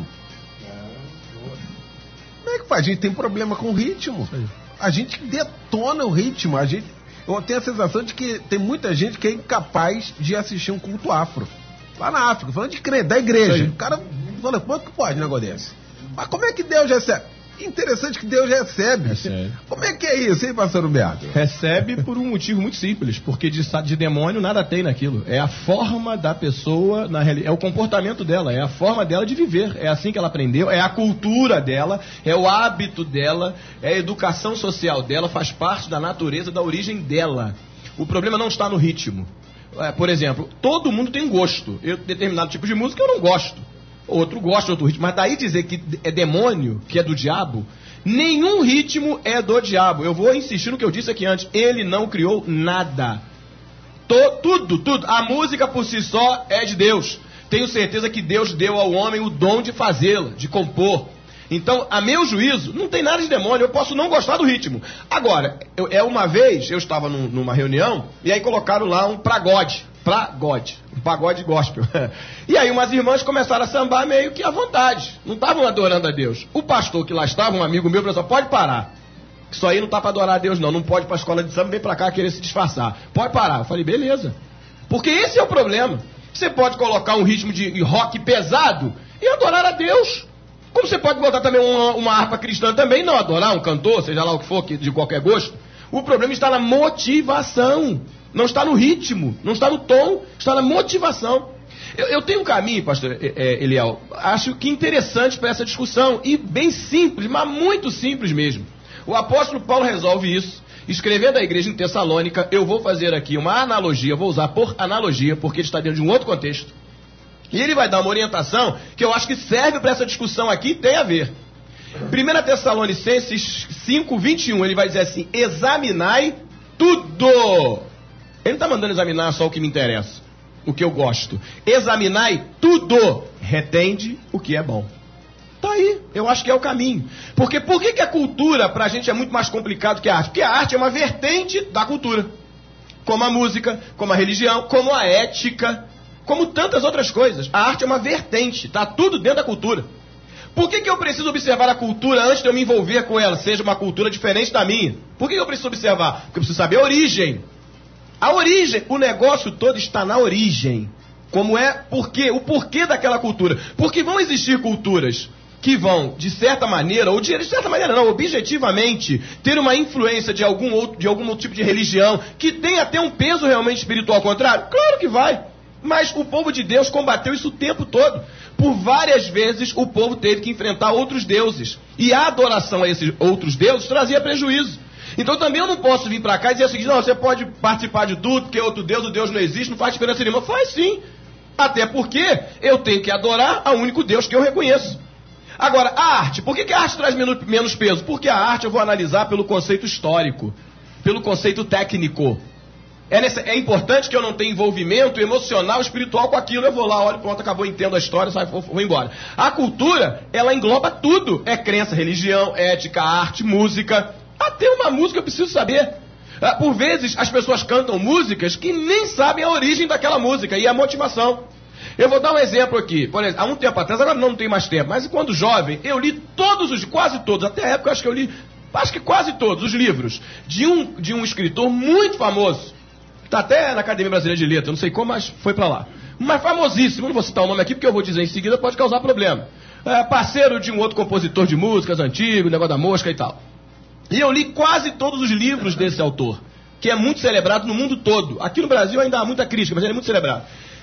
Como é que faz? A gente tem problema com o ritmo. A gente detona o ritmo. Eu tenho a sensação de que tem muita gente que é incapaz de assistir um culto afro. Lá na África, falando da igreja. O cara fala, como é que pode um negócio desse? Mas como é que Deus recebe? Interessante que Deus recebe. Como é que é isso, hein, pastor Humberto? Recebe por um motivo muito simples, porque de demônio nada tem naquilo. É a forma da pessoa, é o comportamento dela, é a forma dela de viver. É assim que ela aprendeu, é a cultura dela, é o hábito dela, é a educação social dela, faz parte da natureza, da origem dela. O problema não está no ritmo. Por exemplo, todo mundo tem gosto. Determinado tipo de música eu não gosto. Outro gosta de outro ritmo, mas daí dizer que é demônio, que é do diabo, nenhum ritmo é do diabo. Eu vou insistir no que eu disse aqui antes, ele não criou nada. Tudo. A música por si só é de Deus. Tenho certeza que Deus deu ao homem o dom de fazê-la, de compor. Então, a meu juízo, não tem nada de demônio, eu posso não gostar do ritmo. Agora, uma vez eu estava numa reunião, e aí colocaram lá um pagode, um pagode gospel. E aí umas irmãs começaram a sambar meio que à vontade, não estavam adorando a Deus. O pastor que lá estava, um amigo meu, falou assim, pode parar. Isso aí não está para adorar a Deus não pode ir para a escola de samba, vem para cá querer se disfarçar. Pode parar. Eu falei, beleza. Porque esse é o problema. Você pode colocar um ritmo de rock pesado e adorar a Deus. Como você pode botar também uma harpa cristã também, não adorar um cantor, seja lá o que for, de qualquer gosto. O problema está na motivação. Não está no ritmo, não está no tom, está na motivação. Eu tenho um caminho, pastor Eliel, acho que interessante para essa discussão, e bem simples, mas muito simples mesmo. O apóstolo Paulo resolve isso, escrevendo à igreja em Tessalônica. Eu vou fazer aqui uma analogia, vou usar por analogia, porque ele está dentro de um outro contexto. E ele vai dar uma orientação que eu acho que serve para essa discussão aqui, tem a ver. 1 Tessalonicenses 5:21, ele vai dizer assim, examinai tudo. Ele não está mandando examinar só o que me interessa, o que eu gosto. Examinai tudo, retende o que é bom. Tá aí, eu acho que é o caminho. Porque por que a cultura pra gente é muito mais complicado que a arte? Porque a arte é uma vertente da cultura. Como a música, como a religião, como a ética, como tantas outras coisas. A arte é uma vertente, tá tudo dentro da cultura. Por que eu preciso observar a cultura antes de eu me envolver com ela, seja uma cultura diferente da minha? Por que eu preciso observar? Porque eu preciso saber a origem. A origem, o negócio todo está na origem. Como é, o porquê daquela cultura. Porque vão existir culturas que vão, de certa maneira, ou de certa maneira não, objetivamente, ter uma influência de algum outro tipo de religião, que tem até um peso realmente espiritual contrário? Claro que vai. Mas o povo de Deus combateu isso o tempo todo. Por várias vezes o povo teve que enfrentar outros deuses. E a adoração a esses outros deuses trazia prejuízo. Então também eu não posso vir para cá e dizer o seguinte, não, você pode participar de tudo, porque outro Deus, o Deus não existe, não faz diferença nenhuma. Faz sim. Até porque eu tenho que adorar ao único Deus que eu reconheço. Agora, a arte, por que a arte traz menos peso? Porque a arte eu vou analisar pelo conceito histórico, pelo conceito técnico. É importante que eu não tenha envolvimento emocional, espiritual com aquilo. Eu vou lá, olho, pronto, acabou, entendo a história, vou embora. A cultura, ela engloba tudo. É crença, religião, ética, arte, música. Até uma música eu preciso saber. Por vezes as pessoas cantam músicas que nem sabem a origem daquela música e a motivação. Eu vou dar um exemplo aqui. Por exemplo, há um tempo atrás, agora não tem mais tempo, mas quando jovem, eu li quase todos, até a época acho que eu li, quase todos os livros de um escritor muito famoso. Está até na Academia Brasileira de Letras, não sei como, mas foi para lá. Mas famosíssimo, não vou citar o nome aqui porque eu vou dizer em seguida, pode causar problema. Parceiro de um outro compositor de músicas antigo, negócio da mosca e tal. E eu li quase todos os livros desse autor, que é muito celebrado no mundo todo. Aqui no Brasil ainda há muita crítica, mas ele é muito celebrado.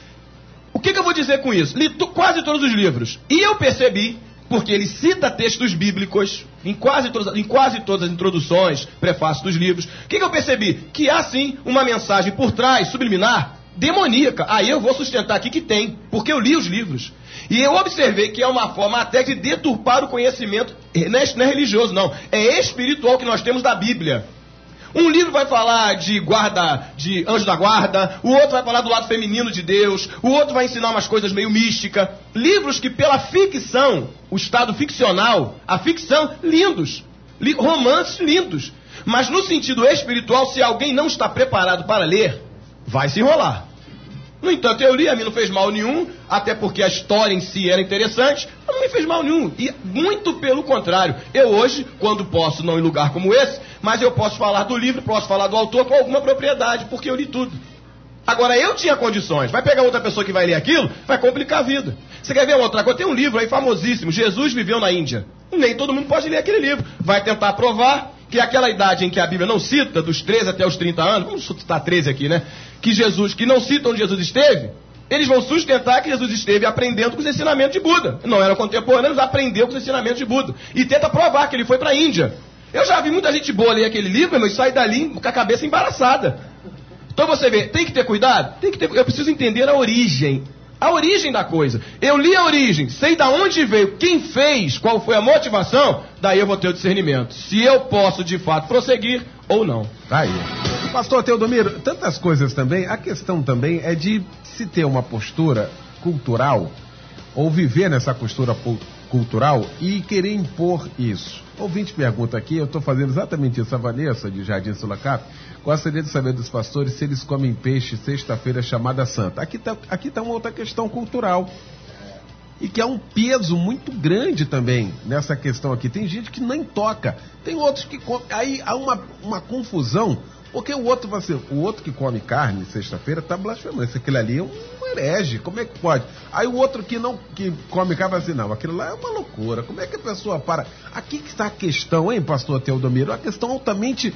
O que eu vou dizer com isso? Li quase todos os livros. E eu percebi, porque ele cita textos bíblicos em quase todas as introduções, prefácios dos livros. O que eu percebi? Que há sim uma mensagem por trás, subliminar, demoníaca. Aí eu vou sustentar aqui que tem, porque eu li os livros. E eu observei que é uma forma até de deturpar o conhecimento, não é religioso não, é espiritual que nós temos da Bíblia. Um livro vai falar de anjo da guarda, o outro vai falar do lado feminino de Deus, o outro vai ensinar umas coisas meio místicas. Livros que pela ficção, o estado ficcional, a ficção, lindos. Romances lindos. Mas no sentido espiritual, se alguém não está preparado para ler, vai se enrolar. No entanto, eu li, a mim não fez mal nenhum, até porque a história em si era interessante, não me fez mal nenhum. E muito pelo contrário, eu hoje, quando posso, não em lugar como esse, mas eu posso falar do livro, posso falar do autor com alguma propriedade, porque eu li tudo. Agora, eu tinha condições. Vai pegar outra pessoa que vai ler aquilo, vai complicar a vida. Você quer ver uma outra coisa? Tem um livro aí famosíssimo, Jesus Viveu na Índia. Nem todo mundo pode ler aquele livro. Vai tentar provar que aquela idade em que a Bíblia não cita, dos 13 até os 30 anos, vamos citar 13 aqui, né? Que não cita onde Jesus esteve, eles vão sustentar que Jesus esteve aprendendo com os ensinamentos de Buda. Não eram contemporâneos, aprendeu com os ensinamentos de Buda. E tenta provar que ele foi para a Índia. Eu já vi muita gente boa ler aquele livro, mas sai dali com a cabeça embaraçada. Então você vê, tem que ter cuidado? Tem que ter, eu preciso entender a origem da coisa. Eu li a origem, sei de onde veio, quem fez, qual foi a motivação, daí eu vou ter o discernimento. Se eu posso de fato prosseguir ou não. Aí. Pastor Teodomiro, tantas coisas também, a questão também é de se ter uma postura cultural, ou viver nessa postura cultural e querer impor isso. O ouvinte pergunta aqui, eu estou fazendo exatamente isso, a Vanessa de Jardim Sulacap, gostaria de saber dos pastores se eles comem peixe sexta-feira chamada santa. Aqui tá uma outra questão cultural. E que há um peso muito grande também nessa questão aqui. Tem gente que nem toca, tem outros que comem. Aí há uma confusão, porque o outro que come carne sexta-feira está blasfemando. Aquele ali é um herege, como é que pode? Aí o outro que come carne vai assim, não, aquilo lá é uma loucura. Como é que a pessoa para? Aqui que está a questão, hein, pastor Teodomiro? A questão altamente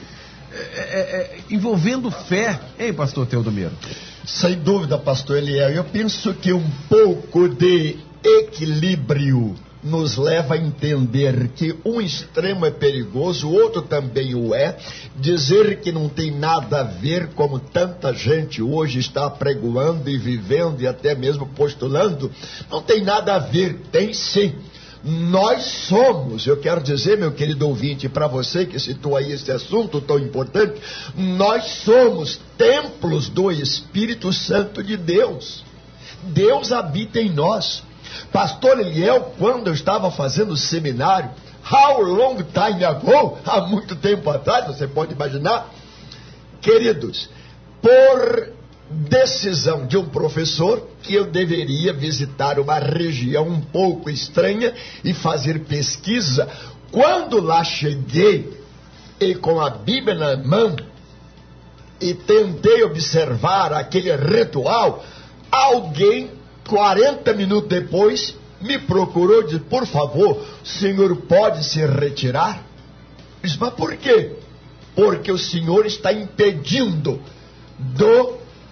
envolvendo fé, hein, pastor Teodomiro? Sem dúvida, pastor Eliel. Eu penso que um pouco de equilíbrio nos leva a entender que um extremo é perigoso, o outro também o é. Dizer que não tem nada a ver, como tanta gente hoje está pregoando e vivendo e até mesmo postulando, não tem nada a ver, tem sim. Nós somos, eu quero dizer, meu querido ouvinte, para você que citou aí esse assunto tão importante, nós somos templos do Espírito Santo de Deus. Deus habita em nós. Pastor Eliel, quando eu estava fazendo seminário, how long time ago, há muito tempo atrás, você pode imaginar, queridos, por decisão de um professor, que eu deveria visitar uma região um pouco estranha e fazer pesquisa. Quando lá cheguei, e com a Bíblia na mão, e tentei observar aquele ritual, alguém 40 minutos depois, me procurou e disse, por favor, o senhor pode se retirar? Eu disse, mas por quê? Porque o senhor está impedindo do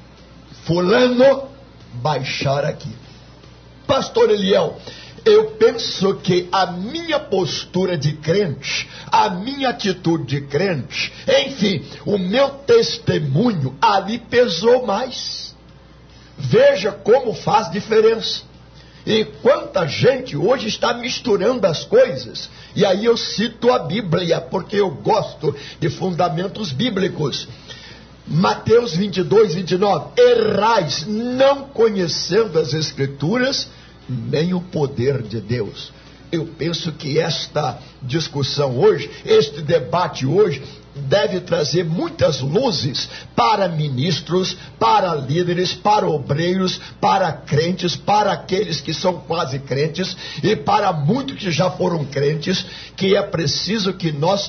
fulano baixar aqui. Pastor Eliel, eu penso que a minha postura de crente, a minha atitude de crente, enfim, o meu testemunho ali pesou mais. Veja como faz diferença. E quanta gente hoje está misturando as coisas. E aí eu cito a Bíblia, porque eu gosto de fundamentos bíblicos. Mateus 22, 29. Errais, não conhecendo as Escrituras, nem o poder de Deus. Eu penso que esta discussão hoje, este debate hoje, deve trazer muitas luzes para ministros, para líderes, para obreiros, para crentes, para aqueles que são quase crentes e para muitos que já foram crentes, que é preciso que nós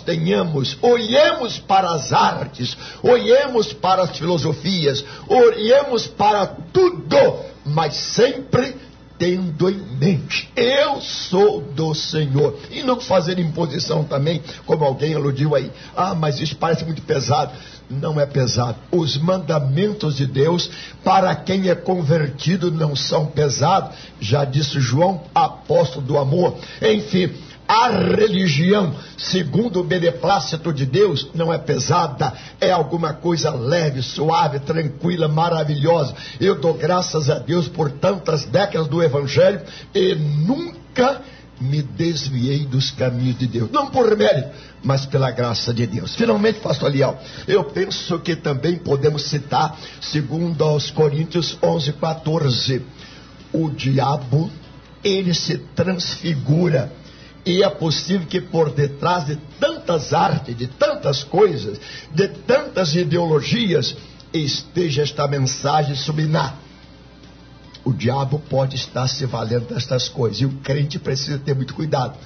olhemos para as artes, olhemos para as filosofias, olhemos para tudo, mas sempre tendo em mente, eu sou do Senhor, e não fazer imposição também, como alguém aludiu aí, mas isso parece muito pesado. Não é pesado. Os mandamentos de Deus para quem é convertido não são pesados, já disse João, apóstolo do amor. Enfim, a religião, segundo o beneplácito de Deus, não é pesada, é alguma coisa leve, suave, tranquila, maravilhosa. Eu dou graças a Deus por tantas décadas do Evangelho e nunca me desviei dos caminhos de Deus, não por mérito, mas pela graça de Deus. Finalmente, pastor Liel, eu penso que também podemos citar, segundo aos Coríntios 11:14, o diabo, ele se transfigura. E é possível que por detrás de tantas artes, de tantas coisas, de tantas ideologias, esteja esta mensagem subliminar. O diabo pode estar se valendo destas coisas. E o crente precisa ter muito cuidado,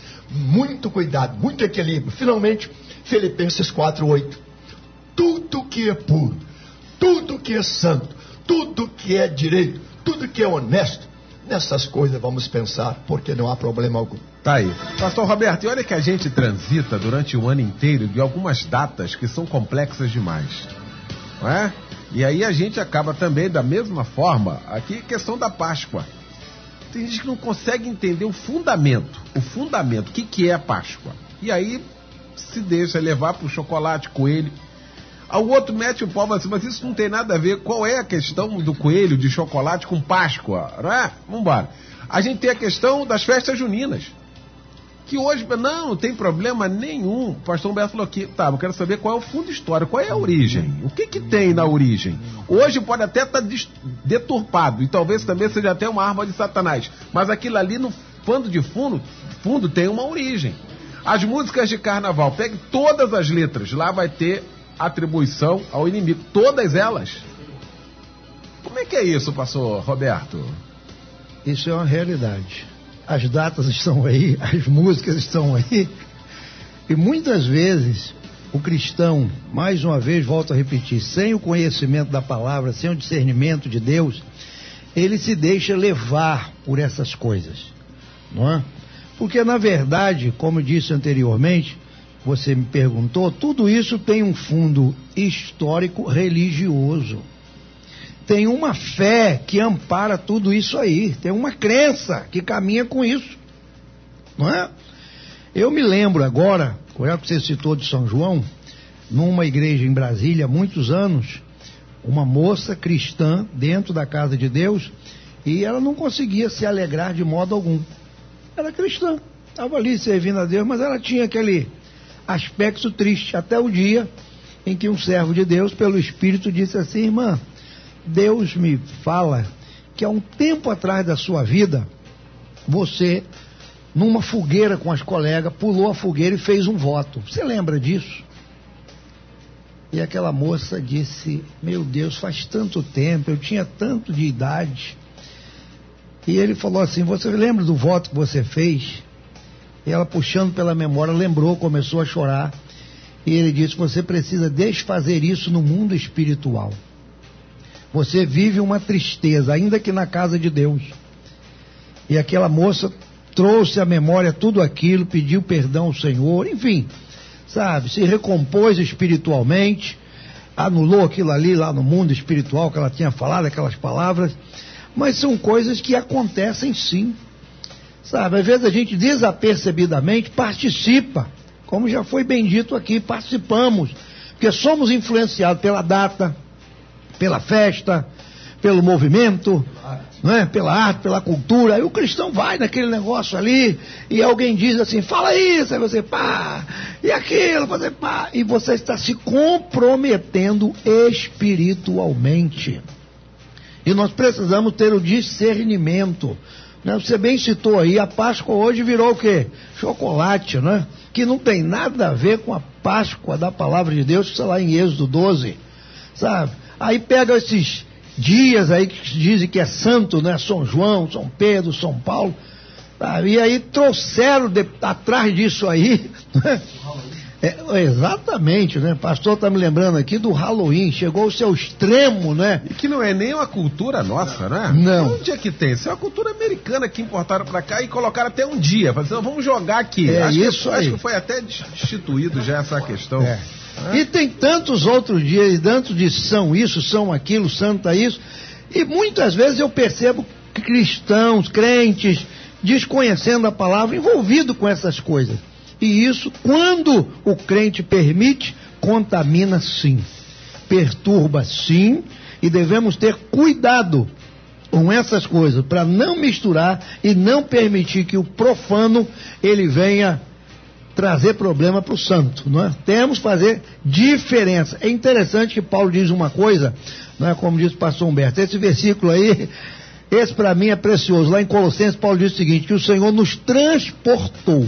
muito equilíbrio. Finalmente, Filipenses 4:8. Tudo que é puro, tudo que é santo, tudo que é direito, tudo que é honesto, nessas coisas vamos pensar, porque não há problema algum. Tá aí. Pastor Roberto, e olha que a gente transita durante o ano inteiro de algumas datas que são complexas demais, não é? E aí a gente acaba também, da mesma forma, aqui questão da Páscoa. Tem gente que não consegue entender o fundamento, o que é a Páscoa. E aí se deixa levar pro chocolate, coelho. O outro mete o pau assim, mas isso não tem nada a ver. Qual é a questão do coelho, de chocolate com Páscoa? Não é? Vambora. A gente tem a questão das festas juninas, que hoje, não tem problema nenhum. O pastor Humberto falou aqui, eu quero saber qual é o fundo histórico, qual é a origem, o que tem na origem. Hoje pode até estar deturpado, e talvez também seja até uma arma de Satanás, mas aquilo ali no pano de fundo tem uma origem. As músicas de carnaval, pegue todas as letras, lá vai ter atribuição ao inimigo, todas elas. Como é que é isso, pastor Roberto? Isso é uma realidade. As datas estão aí, as músicas estão aí, e muitas vezes o cristão, mais uma vez, volto a repetir, sem o conhecimento da palavra, sem o discernimento de Deus, ele se deixa levar por essas coisas, não é? Porque na verdade, como eu disse anteriormente, você me perguntou, tudo isso tem um fundo histórico religioso. Tem uma fé que ampara tudo isso aí. Tem uma crença que caminha com isso. Não é? Eu me lembro agora, já que você citou de São João, numa igreja em Brasília há muitos anos, uma moça cristã dentro da casa de Deus, e ela não conseguia se alegrar de modo algum. Era cristã, estava ali servindo a Deus, mas ela tinha aquele aspecto triste, até o dia em que um servo de Deus, pelo Espírito, disse assim: irmã, Deus me fala que há um tempo atrás da sua vida, você, numa fogueira com as colegas, pulou a fogueira e fez um voto. Você lembra disso? E aquela moça disse: meu Deus, faz tanto tempo, eu tinha tanto de idade. E ele falou assim: você lembra do voto que você fez? E ela, puxando pela memória, lembrou, começou a chorar. E ele disse: você precisa desfazer isso no mundo espiritual. Você vive uma tristeza, ainda que na casa de Deus. E aquela moça trouxe à memória tudo aquilo, pediu perdão ao Senhor, enfim, sabe, se recompôs espiritualmente, anulou aquilo ali lá no mundo espiritual que ela tinha falado, aquelas palavras, mas são coisas que acontecem sim, sabe, às vezes a gente desapercebidamente participa, como já foi bem dito aqui, participamos, porque somos influenciados pela data, pela festa, pelo movimento, não é? Pela arte, pela cultura. Aí o cristão vai naquele negócio ali e alguém diz assim: fala isso, aí você pá, e aquilo, você pá, e você está se comprometendo espiritualmente. E nós precisamos ter o discernimento, né? Você bem citou aí, a Páscoa hoje virou o quê? Chocolate, né? Que não tem nada a ver com a Páscoa da Palavra de Deus, que está lá em Êxodo 12, sabe? Aí pega esses dias aí que dizem que é santo, né? São João, São Pedro, São Paulo, sabe? E aí trouxeram atrás disso aí, né? Exatamente, né? O pastor está me lembrando aqui do Halloween, chegou ao seu extremo, né? E que não é nem uma cultura nossa, né? Não. Onde é que tem? Isso é uma cultura americana que importaram para cá e colocaram até um dia. Falaram, vamos jogar aqui. Acho que foi até instituído já essa questão. E tem tantos outros dias, tanto de são isso, são aquilo, santa isso. E muitas vezes eu percebo cristãos, crentes, desconhecendo a palavra, envolvido com essas coisas. E isso, quando o crente permite, contamina sim, perturba sim, e devemos ter cuidado com essas coisas, para não misturar e não permitir que o profano, ele venha trazer problema para o santo, não é? Temos que fazer diferença. É interessante que Paulo diz uma coisa, não é? Como diz o pastor Humberto, esse versículo aí, esse para mim é precioso. Lá em Colossenses, Paulo diz o seguinte, que o Senhor nos transportou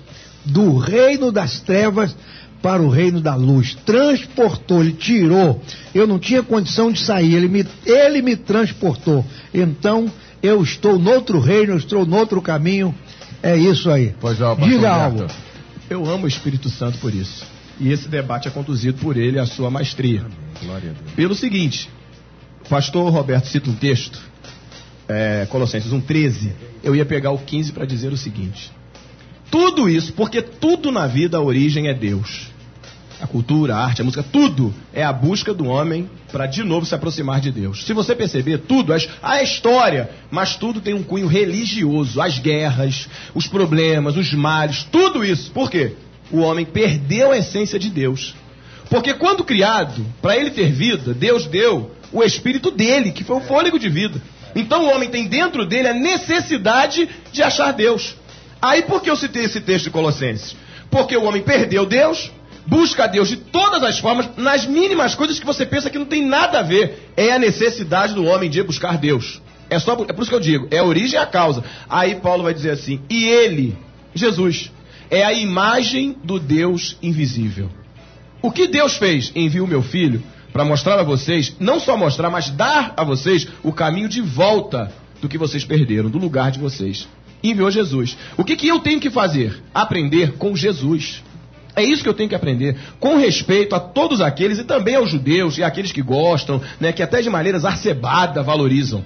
do reino das trevas para o reino da luz. Transportou, ele tirou. Eu não tinha condição de sair, ele me transportou. Então, eu estou noutro reino, eu estou noutro caminho. É isso aí. Pois é, diga algo. Eu amo o Espírito Santo por isso. E esse debate é conduzido por ele, a sua maestria. Glória a Deus. Pelo seguinte, o pastor Roberto cita um texto, Colossenses 1:13. Eu ia pegar o 15 para dizer o seguinte: tudo isso, porque tudo na vida, a origem é Deus. A cultura, a arte, a música, tudo é a busca do homem para de novo se aproximar de Deus. Se você perceber, tudo, a história, mas tudo tem um cunho religioso. As guerras, os problemas, os males, tudo isso. Por quê? O homem perdeu a essência de Deus. Porque quando criado, para ele ter vida, Deus deu o espírito dele, que foi o fôlego de vida. Então o homem tem dentro dele a necessidade de achar Deus. Aí por que eu citei esse texto de Colossenses? Porque o homem perdeu Deus, busca a Deus de todas as formas, nas mínimas coisas que você pensa que não tem nada a ver. É a necessidade do homem de buscar Deus. É por isso que eu digo, é a origem e a causa. Aí Paulo vai dizer assim, e ele, Jesus, é a imagem do Deus invisível. O que Deus fez? Enviou o meu filho para mostrar a vocês, não só mostrar, mas dar a vocês o caminho de volta do que vocês perderam, do lugar de vocês. Enviou Jesus. O que eu tenho que fazer? Aprender com Jesus. É isso que eu tenho que aprender, com respeito a todos aqueles, e também aos judeus, e àqueles que gostam, né, que até de maneira exacerbada valorizam.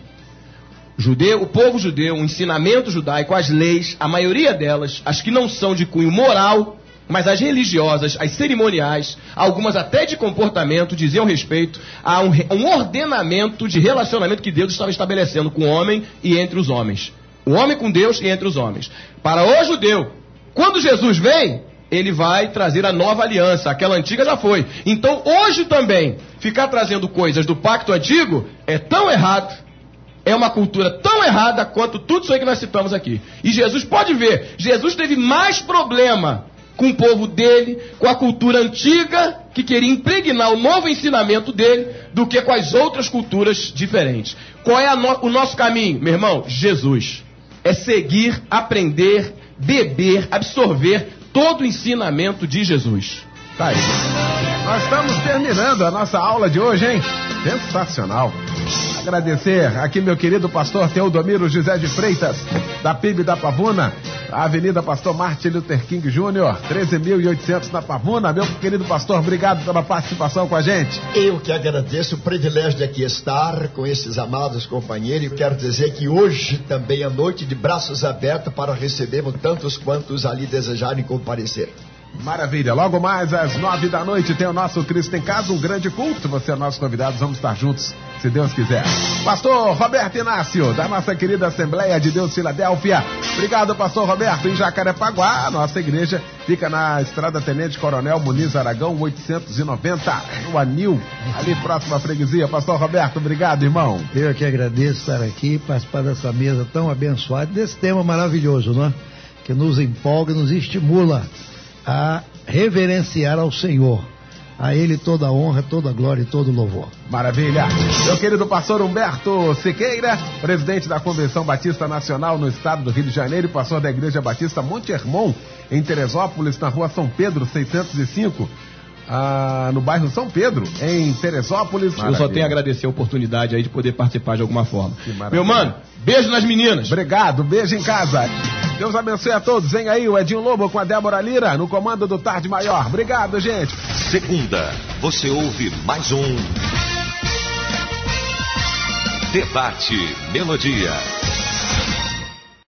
O povo judeu, o ensinamento judaico, as leis, a maioria delas, as que não são de cunho moral, mas as religiosas, as cerimoniais, algumas até de comportamento, diziam respeito a um ordenamento de relacionamento que Deus estava estabelecendo com o homem e entre os homens. O homem com Deus e entre os homens. Para o judeu, quando Jesus vem, ele vai trazer a nova aliança. Aquela antiga já foi. Então hoje também, ficar trazendo coisas do pacto antigo é tão errado, é uma cultura tão errada quanto tudo isso aí que nós citamos aqui. E Jesus, pode ver, Jesus teve mais problema com o povo dele, com a cultura antiga, que queria impregnar o novo ensinamento dele, do que com as outras culturas diferentes. Qual é o nosso caminho, meu irmão? Jesus. É seguir, aprender, beber, absorver todo o ensinamento de Jesus. Tá aí. Nós estamos terminando a nossa aula de hoje, hein? Sensacional. Agradecer aqui meu querido pastor Teodomiro José de Freitas, da PIB da Pavuna, a Avenida Pastor Martin Luther King Jr., 13.800 na Pavuna. Meu querido pastor, obrigado pela participação com a gente. Eu que agradeço o privilégio de aqui estar com esses amados companheiros, e quero dizer que hoje também é noite de braços abertos para recebermos tantos quantos ali desejarem comparecer. Maravilha, logo mais às 9 da noite tem o nosso Cristo em Casa, um grande culto. Você é nosso convidado, vamos estar juntos, se Deus quiser. Pastor Roberto Inácio, da nossa querida Assembleia de Deus Filadélfia. Obrigado, pastor Roberto. Em Jacarepaguá, a nossa igreja fica na Estrada Tenente Coronel Muniz Aragão, 890, no Anil, ali próximo à freguesia. Pastor Roberto, obrigado, irmão. Eu que agradeço estar aqui, participar dessa mesa tão abençoada, desse tema maravilhoso, não é? Que nos empolga, nos estimula a reverenciar ao Senhor, A Ele toda a honra, toda a glória e todo o louvor. Maravilha. Meu querido pastor Humberto Siqueira, presidente da Convenção Batista Nacional no estado do Rio de Janeiro e pastor da Igreja Batista Monte Hermon, em Teresópolis, na rua São Pedro, 605. No bairro São Pedro, em Teresópolis. Maravilha. Eu só tenho a agradecer a oportunidade aí de poder participar de alguma forma. Meu mano, beijo nas meninas. Obrigado, beijo em casa. Deus abençoe a todos. Vem aí o Edinho Lobo com a Débora Lira no comando do Tarde Maior. Obrigado, gente. Segunda, você ouve mais um Debate Melodia.